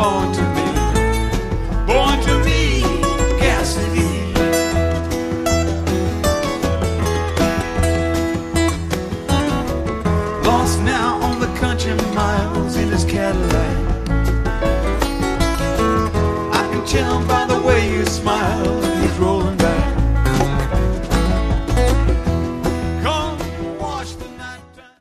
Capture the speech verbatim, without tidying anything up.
born to me, born to me, Cassidy. Lost now on the country mile.